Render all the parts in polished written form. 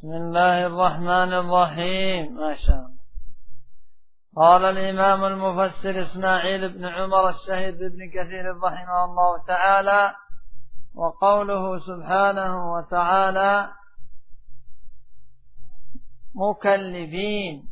بسم الله الرحمن الرحيم. ما شاء الله. قال الإمام المفسر إسماعيل بن عمر الشهيد بن كثير رحمه الله تعالى: وقوله سبحانه وتعالى مكلبين،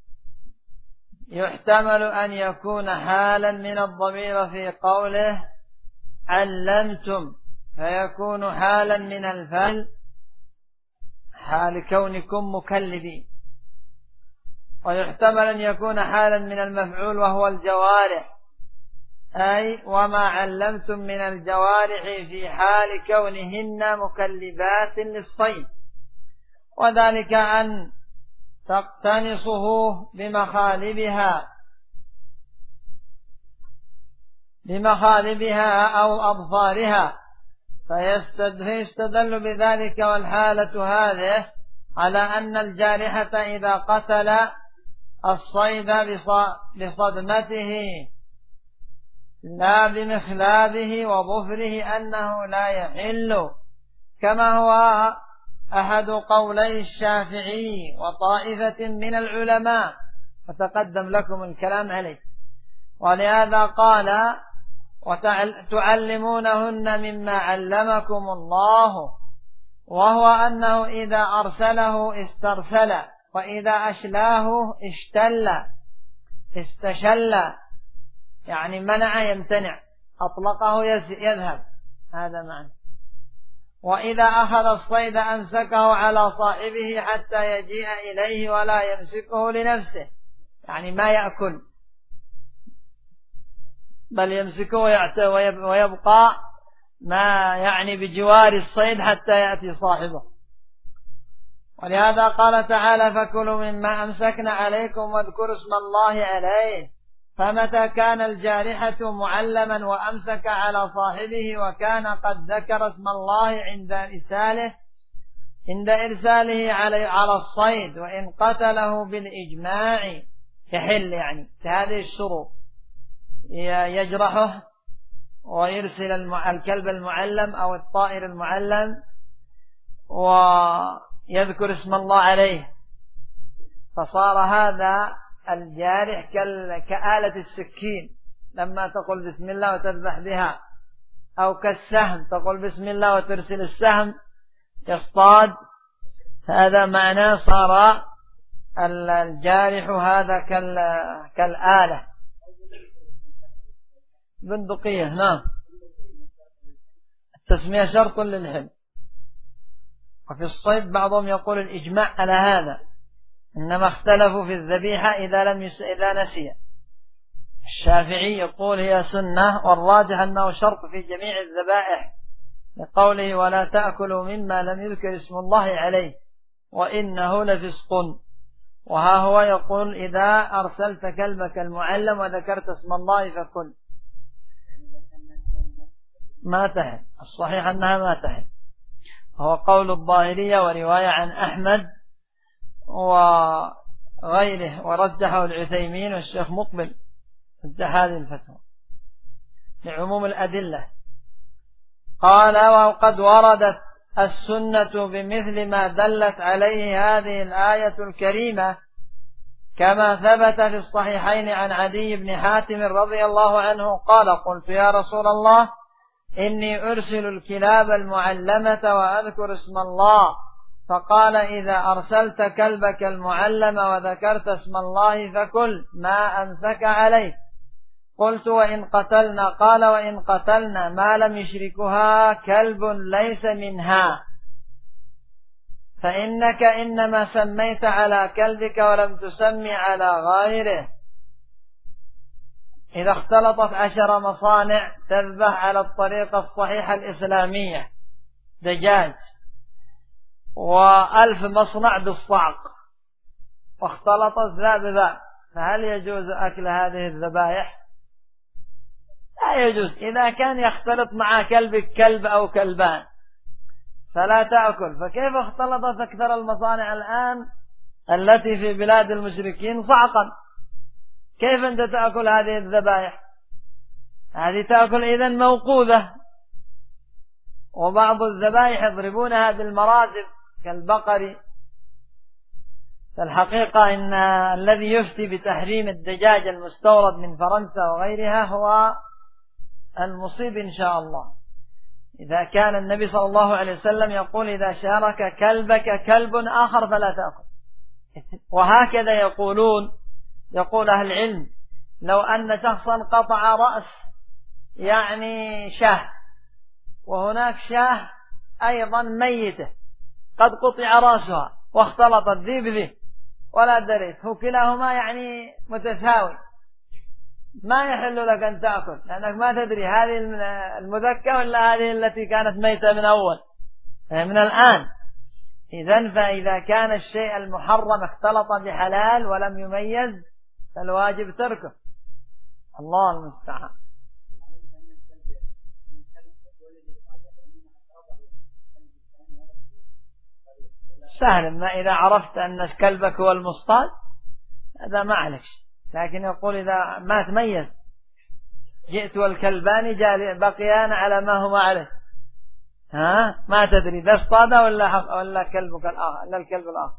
يحتمل أن يكون حالا من الضمير في قوله علمتم، فيكون حالا من الفعل حال كونكم مكلبين، ويحتمل أن يكون حالا من المفعول وهو الجوارح، أي وما علمتم من الجوارح في حال كونهن مكلبات للصيد، وذلك أن تقتنصه بمخالبها أو أظفارها، فيستدل بذلك والحالة هذه على أن الجارحة إذا قتل الصيد بصدمته لا بمخلابه وظفره أنه لا يحل، كما هو أحد قولي الشافعي وطائفة من العلماء، وتقدم لكم الكلام عليه. ولهذا قال وتعلمونهن مما علمكم الله، وهو أنه إذا أرسله استرسل، وإذا أشلاه استشل، يعني منع يمتنع، أطلقه يذهب، هذا معنى. وإذا أخذ الصيد أمسكه على صاحبه حتى يجيء إليه ولا يمسكه لنفسه، يعني ما يأكل، بل يمسكه ويبقى ما يعني بجوار الصيد حتى يأتي صاحبه. ولهذا قال تعالى فكلوا مما أمسكنا عليكم واذكروا اسم الله عليه، فمتى كان الجارحة معلما وأمسك على صاحبه وكان قد ذكر اسم الله عند إرساله على الصيد، وإن قتله بالإجماع يحل، يعني هذه الشروط، يجرحه ويرسل الكلب المعلم أو الطائر المعلم ويذكر اسم الله عليه، فصار هذا الجارح كآلة السكين لما تقول بسم الله وتذبح بها، أو كالسهم تقول بسم الله وترسل السهم يصطاد، هذا معناه صار الجارح هذا كالآلة. بندقية، نعم، التسمية شرط للحل. وفي الصيد بعضهم يقول الإجماع على هذا، إنما اختلفوا في الذبيحة إذا نسي. الشافعي يقول هي سنة، والراجح أنه شرط في جميع الذبائح، لقوله ولا تأكلوا مما لم يذكر اسم الله عليه وإنه لفسق. وها هو يقول إذا أرسلت كلبك المعلم وذكرت اسم الله فكل، ما تحل. الصحيح أنها ما تحل، هو قول الظاهرية ورواية عن أحمد وغيره، ورجحه العثيمين والشيخ مقبل رجح هذه الفتوى لعموم الأدلة. قال وقد وردت السنة بمثل ما دلت عليه هذه الآية الكريمة، كما ثبت في الصحيحين عن عدي بن حاتم رضي الله عنه قال قلت يا رسول الله إني أرسل الكلاب المعلمة وأذكر اسم الله، فقال إذا أرسلت كلبك المعلم وذكرت اسم الله فكل ما أمسك عليه. قلت وإن قتلنا؟ قال وإن قتلنا ما لم يشركها كلب ليس منها، فإنك إنما سميت على كلبك ولم تسمي على غيره. إذا اختلطت 10 مصانع تذبح على الطريقة الصحيحة الإسلامية دجاج، و1000 مصنع بالصعق، واختلطت ذا بذا، فهل يجوز أكل هذه الذبائح؟ لا يجوز. إذا كان يختلط مع كلبك كلب أو كلبان فلا تأكل، فكيف اختلطت أكثر المصانع الآن التي في بلاد المشركين صعقا؟ كيف أنت تأكل هذه الذبائح؟ هذه تأكل إذن موقوذة. وبعض الذبائح يضربونها بالمرازب كالبقر فالحقيقة إن الذي يفتي بتحريم الدجاج المستورد من فرنسا وغيرها هو المصيب إن شاء الله. إذا كان النبي صلى الله عليه وسلم يقول إذا شارك كلبك كلب آخر فلا تأكل. وهكذا يقول أهل العلم لو أن شخصا قطع رأس يعني شاه، وهناك شاه أيضا ميتة قد قطع رأسها واختلط الذي بذي ولا دريت، هو كلاهما يعني متساوي، ما يحل لك أن تأكل لأنك ما تدري هذه المذكة ولا هذه التي كانت ميتة من أول من الآن. إذن فإذا كان الشيء المحرم اختلط بحلال ولم يميز فالواجب تركه. الله المستعان. سهل، ما إذا عرفت أن كلبك هو المصطاد هذا ما عليك، لكن يقول إذا ما تميز جئت والكلبان بقيان على ما هما عليه، ما تدري ذا اصطاد ولا كلبك الآخر ولا الكلب الآخر،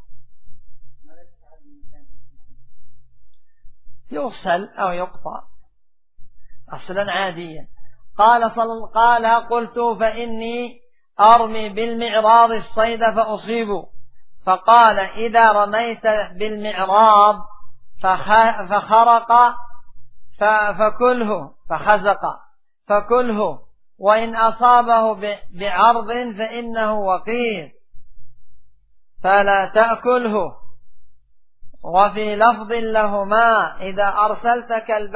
يغسل أو يقطع أصلا عاديا. قال قلت فإني أرمي بالمعراض الصيد فأصيب، فقال إذا رميت بالمعراض فخرق فكله فخزق فكله، وإن أصابه بعرض فإنه وقير فلا تأكله. وفي لفظ لهما إذا أرسلت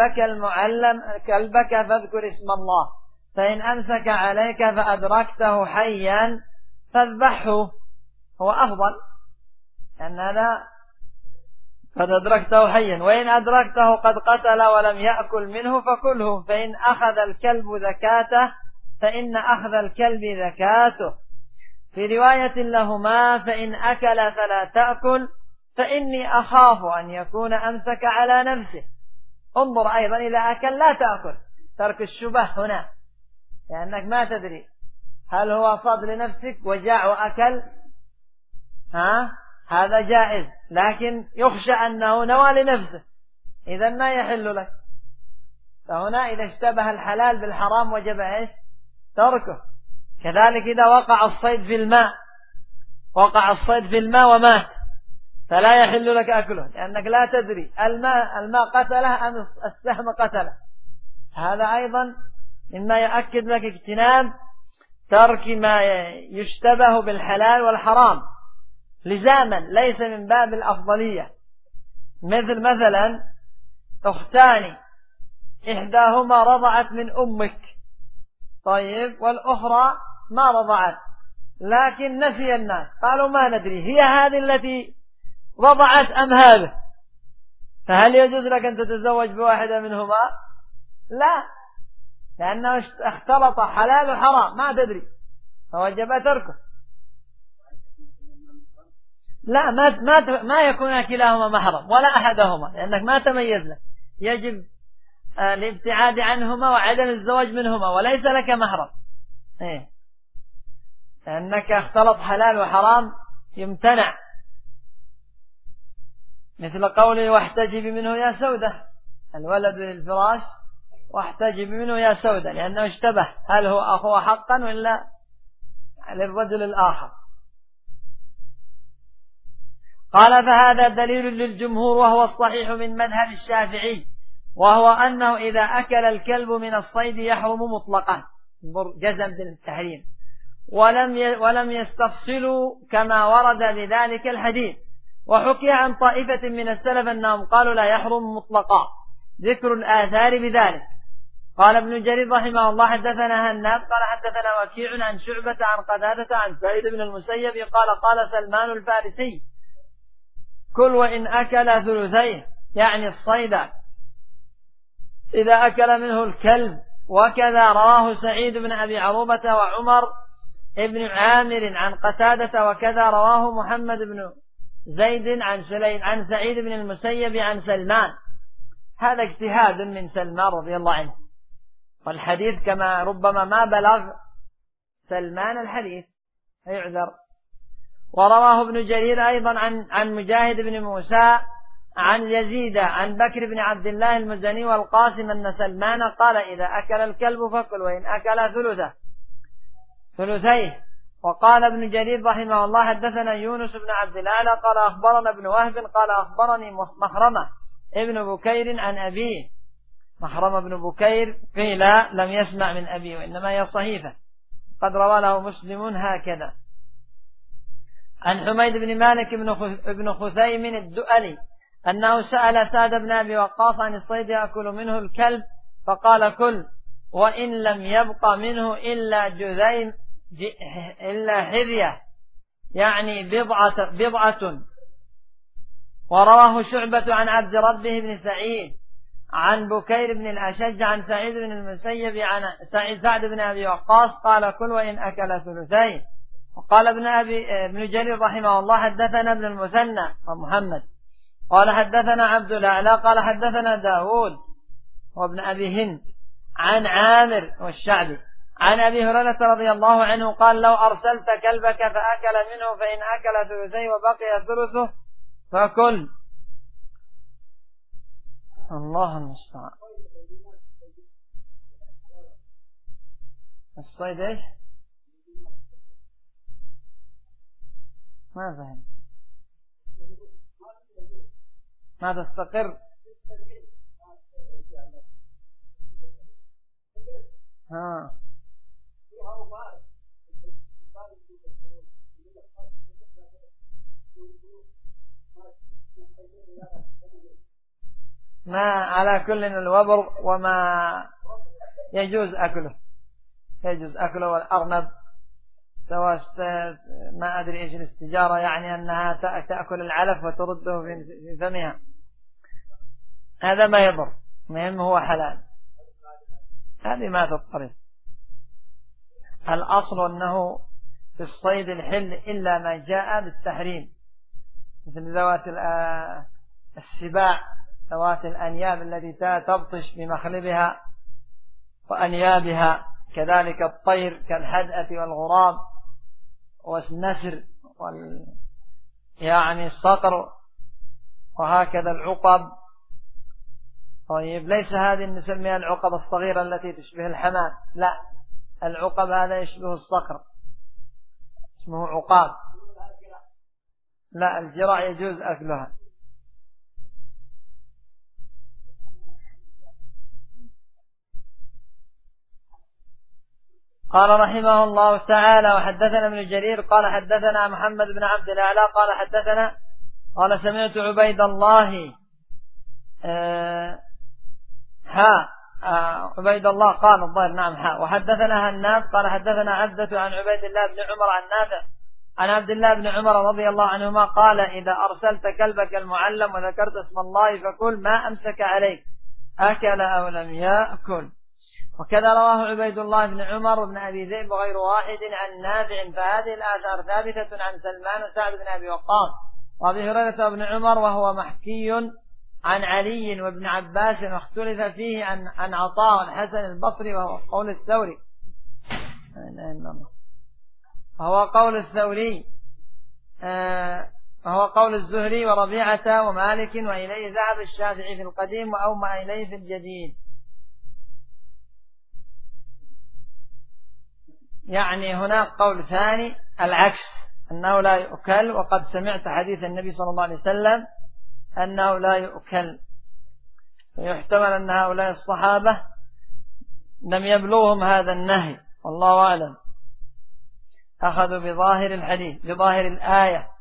كلبك فاذكر اسم الله، فإن أمسك عليك فأدركته حيا فاذبحه، هو أفضل لأن هذا قد أدركته حيا، وإن أدركته قد قتل ولم يأكل منه فكله، فإن أخذ الكلب ذكاته فإن أخذ الكلب ذكاته. في رواية لهما فإن أكل فلا تأكل فإني أخاف أن يكون أمسك على نفسه. انظر أيضا إذا أكل لا تأكل، ترك الشبه هنا لأنك ما تدري هل هو صاد لنفسك وجاع وأكل، هذا جائز، لكن يخشى أنه نوى لنفسه إذا ما يحل لك. فهنا إذا اشتبه الحلال بالحرام وجب إيش؟ تركه. كذلك إذا وقع الصيد في الماء ومات فلا يحل لك أكله لأنك لا تدري الماء قتله أم السهم قتله. هذا أيضا مما يؤكد لك اجتناب ترك ما يشتبه بالحلال والحرام لزاما ليس من باب الأفضلية. مثلا أختان إحداهما رضعت من أمك، طيب، والأخرى ما رضعت لكن نسي الناس قالوا ما ندري هي هذه التي رضعت أم هذا، فهل يجوز لك أن تتزوج بواحدة منهما؟ لا، لأنه اختلط حلال وحرام ما تدري فوجب تركه. لا، ما يكون كلاهما محرم ولا أحدهما لأنك ما تميز له، يجب الابتعاد عنهما وعدم الزواج منهما وليس لك محرم، لأنك اختلط حلال وحرام يمتنع، مثل قوله واحتجب منه يا سودة، الولد للفراش واحتجب منه يا سودة، لأنه اشتبه هل هو أخوه حقا ولا للرجل الآخر. قال فهذا دليل للجمهور وهو الصحيح من مذهب الشافعي، وهو أنه إذا أكل الكلب من الصيد يحرم مطلقا، جزم بالتحريم، ولم يستفصلوا كما ورد بذلك الحديث. وحكي عن طائفة من السلف أنهم قالوا لا يحرم مطلقا، ذكر الآثار بذلك. قال ابن جرير رحمه الله حدثنا هناد قال حدثنا وكيع عن شعبة عن قتادة عن سعيد بن المسيب قال قال سلمان الفارسي كل وإن أكل ثلثيه، يعني الصيد إذا أكل منه الكلب. وكذا رواه سعيد بن أبي عروبة وعمر ابن عامر عن قتادة، وكذا رواه محمد بن زيد عن سعيد بن المسيب عن سلمان. هذا اجتهاد من سلمان رضي الله عنه، والحديث كما ربما ما بلغ سلمان الحديث فيعذر. ورواه ابن جرير أيضا عن مجاهد بن موسى عن يزيد عن بكر بن عبد الله المزني والقاسم أن سلمان قال إذا أكل الكلب فكل وإن أكل ثلثيه. وقال ابن جرير رحمه الله حدثنا يونس بن عبد الأعلى قال أخبرنا ابن وهب قال أخبرني مخرمة ابن بكير عن أبيه. مخرمة بن بكير قيل لم يسمع من أبيه وإنما هي صحيفة، قد روى له مسلم هكذا. عن حميد بن مالك بن خثيم الدؤلي أنه سأل سعد بن أبي وقاص عن الصيد يأكل منه الكلب فقال كل وإن لم يبق منه إلا جذيم إلا حذية يعني بضعة. ورواه شعبة عن عبد ربه بن سعيد عن بكير بن الأشج عن سعيد بن المسيب عن سعد بن أبي وقاص قال كل وإن أكل ثلثين. وقال ابن جرير رحمه الله حدثنا ابن المثنى ومحمد قال حدثنا عبد الأعلى قال حدثنا داود وابن أبي هند عن عامر والشعبي عن أبي هريرة رضي الله عنه قال لو أرسلت كلبك فأكل منه فإن أكل ثلثي وبقي ثلثه فكل. الله المستعان. الصيد ايش؟ ما فهم. ما تستقر. ما على كل الوبر وما يجوز أكله والأرنب سواء ما أدري إيش الاستجارة، يعني أنها تأكل العلف وترده في فمها، هذا ما يضر، مهم هو حلال، هذه ما تضطرب. الأصل أنه في الصيد الحل إلا ما جاء بالتحريم مثل ذوات السباع ذوات الأنياب التي تبطش بمخلبها وأنيابها، كذلك الطير كالحدأة والغراب والنسر يعني الصقر وهكذا العقب. طيب ليس هذه نسميها العقب الصغيرة التي تشبه الحمام، لا، العقب هذا يشبه الصقر اسمه عقاب. لا، الجراع يجوز أكلها. قال رحمه الله تعالى وحدثنا ابن جرير قال حدثنا محمد بن عبد الأعلى قال سمعت عبيد الله عبيد الله قال الظاهر نعم وحدثنا هناد قال حدثنا عبدة عن عبيد الله بن عمر عن نافع عن عبد الله بن عمر رضي الله عنهما قال إذا أرسلت كلبك المعلم وذكرت اسم الله فكل ما أمسك عليك أكل أو لم يأكل. وكذا رواه عبيد الله بن عمر وابن أبي ذئب وغير واحد عن نافع. فهذه الآثار ثابتة عن سلمان وسعد بن أبي وقاص وأبي هريرة وابن عمر، وهو محكي عن علي وابن عباس، واختلف فيه عن عطاء والحسن البصري وهو قول الثوري وهو قول الزهري وربيعة ومالك، وإليه ذهب الشافعي في القديم وأومأ إليه في الجديد. يعني هناك قول ثاني العكس أنه لا يؤكل، وقد سمعت حديث النبي صلى الله عليه وسلم أنه لا يؤكل، فيحتمل أن هؤلاء الصحابة لم يبلغهم هذا النهي، والله أعلم، أخذوا بظاهر الحديث بظاهر الآية